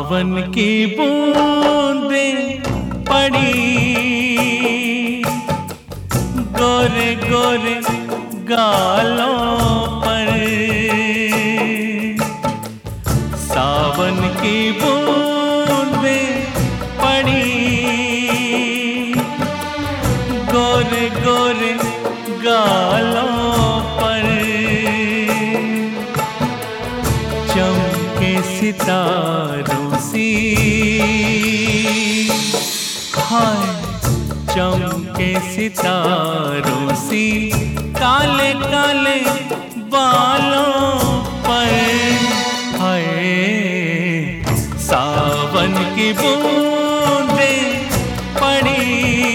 सावन की बूंदें पड़ी गोरे गोरे गालों पर। सावन की बूंदें पड़ी गोरे गोरे गालों पर। चमके सितारों सी हाय चमके सितारों सी काले काले बालों पर। हाय सावन की बूंदें पड़ी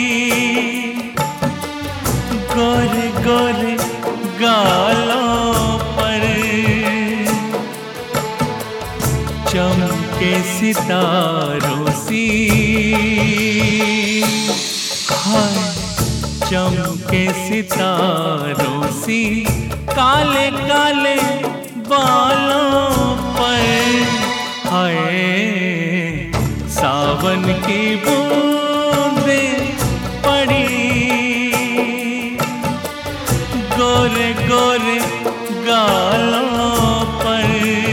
गोरे गोरे गालों पर। चमके सितारों सी हाय चमके सितारों सी काले काले बालों पर। हाय सावन की बूंदें पड़ी गोरे गोरे गालों पर।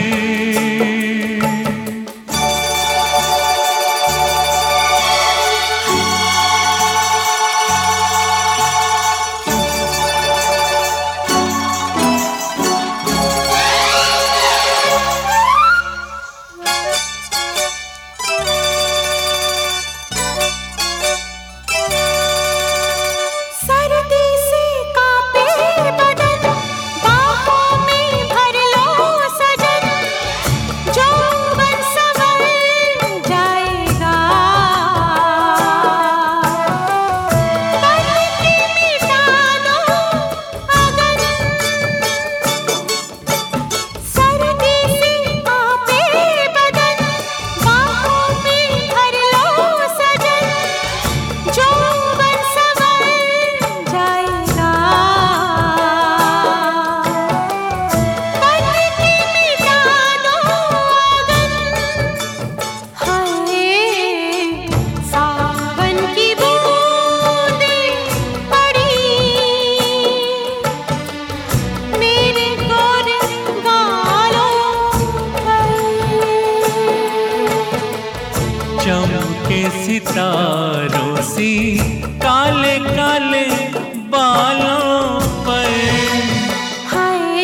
चमके सितारों सी काले काले बालों पर। हाय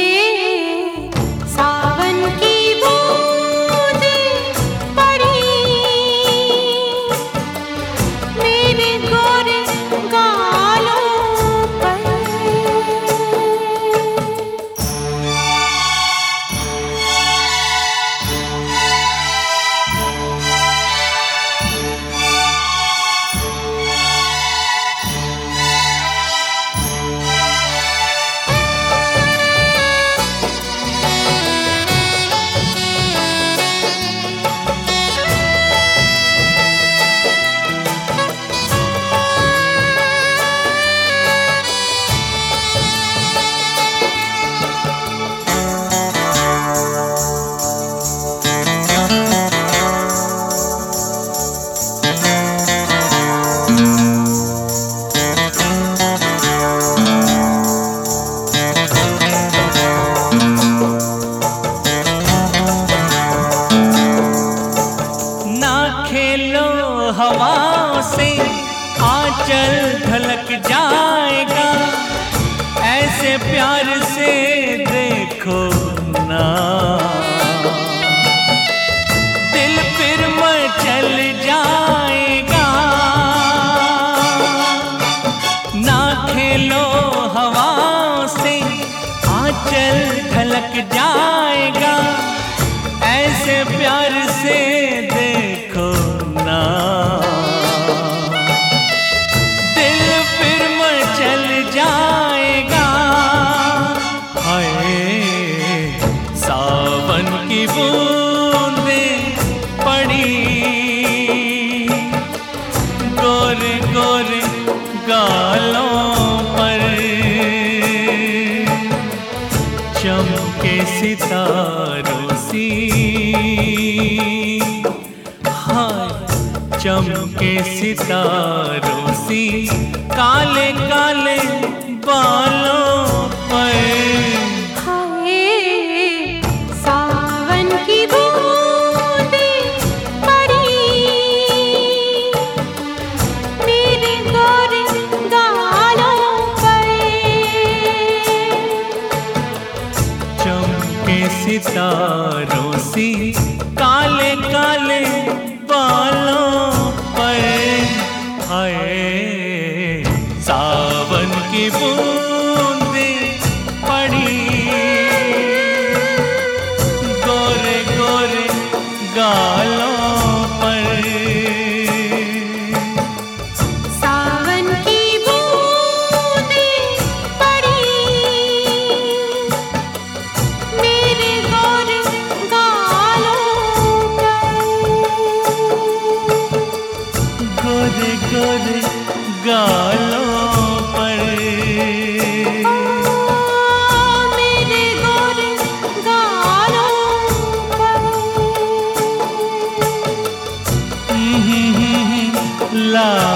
सावन की बूंदें पड़ी मेरे गोरे गालों पर। हवा से आंचल ढलक जाएगा ऐसे प्यार से देखो ना। दिल फिर मचल जाएगा ना खेलो हवा से आंचल ढलक जाएगा ऐसे प्यार से देखो ना। दिल फिर मचल जाएगा। हाय सावन की बूंदें पड़ी गोरे गोरे गालों पर। चमके सितारों सी हाय चमके सितारों सी काले काले बालों पर। हाय सावन की बूंदें पड़ी मेरे गोरे गालों पर। चमके सितारों सी काले काले बालों पर। हाय सावन की बूंदें पड़ी गोरे गोरे गालों पर। सावन की बूंदें पड़ी मेरे गोरे गालों पर। गोरे गोरे गालों पर। मेरे गोरे गालों पर। ला